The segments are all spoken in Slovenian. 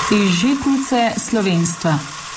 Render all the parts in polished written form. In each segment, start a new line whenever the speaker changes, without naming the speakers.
Iz žitnice slovenstva.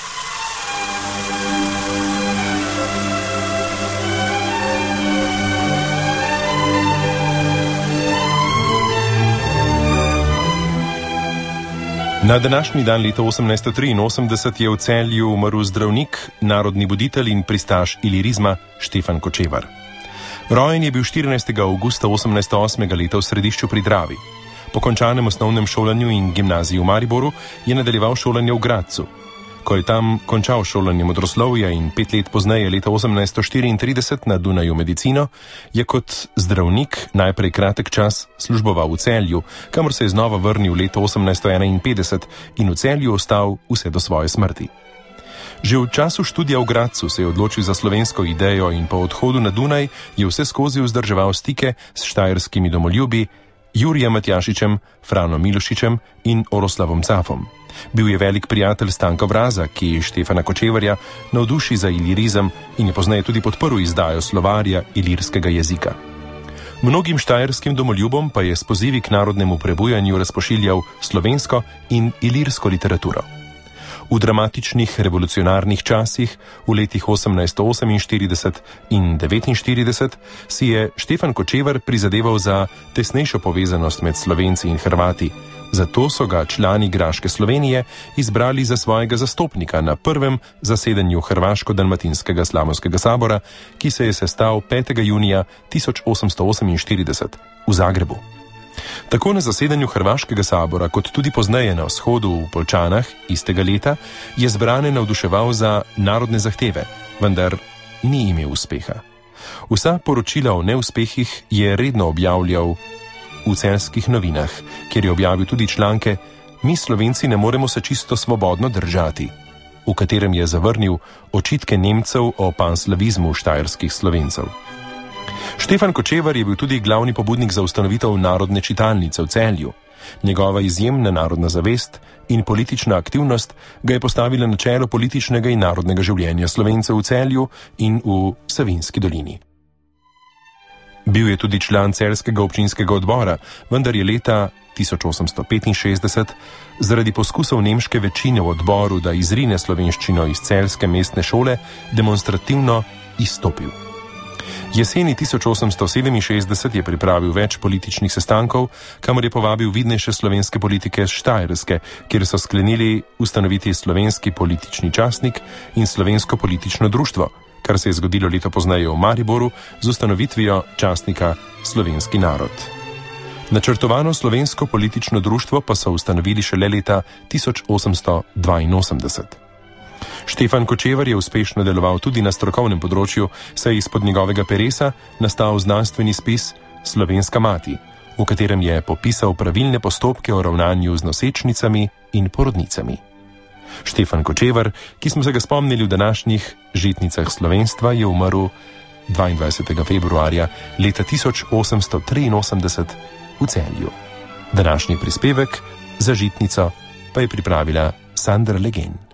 Na današnji dan leta 1883 je v Celju umrl zdravnik, narodni buditelj in pristaš ilirizma Štefan Kočevar. Rojen je bil 14. avgusta 1808. leta v Središču pri Dravi. Po končanem osnovnem šolanju in gimnaziji v Mariboru je nadaljeval šolanje v Gradcu. Ko je tam končal šolanje modroslovja in 5 let pozneje, leta 1834, na Dunaju medicino, je kot zdravnik najprej kratek čas služboval v Celju, kamor se je znova vrnil leta 1851 in v Celju ostal vse do svoje smrti. Že v času študija v Gradcu se je odločil za slovensko idejo in po odhodu na Dunaj je vse skozi vzdrževal stike s štajerskimi domoljubi Jurijem Matjašičem, Franom Milošičem in Oroslavom Cafom. Bil je velik prijatelj Stanka Vraza, ki Štefana Kočevarja navduši za ilirizem in je pozneje tudi podprl izdajo slovarja ilirskega jezika. Mnogim štajerskim domoljubom pa je s pozivi k narodnemu prebujanju razpošiljal slovensko in ilirsko literaturo. V dramatičnih revolucionarnih časih, v letih 1848 in 1849, si je Štefan Kočevar prizadeval za tesnejšo povezanost med Slovenci in Hrvati. Zato so ga člani Graške Slovenije izbrali za svojega zastopnika na prvem zasedanju Hrvaško-dalmatinskega slavnostnega sabora, ki se je sestal 5. junija 1848 v Zagrebu. Tako na zasedanju Hrvaškega sabora, kot tudi pozneje na vzhodu v Poljčanah istega leta, je zbrane navduševal za narodne zahteve, vendar ni imel uspeha. Vsa poročila o neuspehih je redno objavljal v Celjskih novinah, kjer je objavil tudi članke Mi Slovenci ne moremo se čisto svobodno držati, v katerem je zavrnil očitke Nemcev o panslavizmu štajerskih Slovencev. Štefan Kočevar je bil tudi glavni pobudnik za ustanovitev Narodne čitalnice v Celju. Njegova izjemna narodna zavest in politična aktivnost ga je postavila na čelo političnega in narodnega življenja Slovencev v Celju in v Savinjski dolini. Bil je tudi član celjskega občinskega odbora, vendar je leta 1865 zaradi poskusov nemške večine v odboru, da izrine slovenščino iz celjske mestne šole, demonstrativno izstopil. Jeseni 1867 je pripravil več političnih sestankov, kamor je povabil vidnejše slovenske politike z Štajerske, kjer so sklenili ustanoviti Slovenski politični časnik in Slovensko politično društvo, kar se je zgodilo leto pozneje v Mariboru z ustanovitvijo časnika Slovenski narod. Načrtovano Slovensko politično društvo pa so ustanovili šele leta 1882. Štefan Kočevar je uspešno deloval tudi na strokovnem področju, saj je izpod njegovega peresa nastal znanstveni spis Slovenska mati, v katerem je popisal pravilne postopke o ravnanju z nosečnicami in porodnicami. Štefan Kočevar, ki smo se ga spomnili v današnjih žitnicah slovenstva, je umrl 22. februarja leta 1883 v Celju. Današnji prispevek za žitnico pa je pripravila Sandra Legen.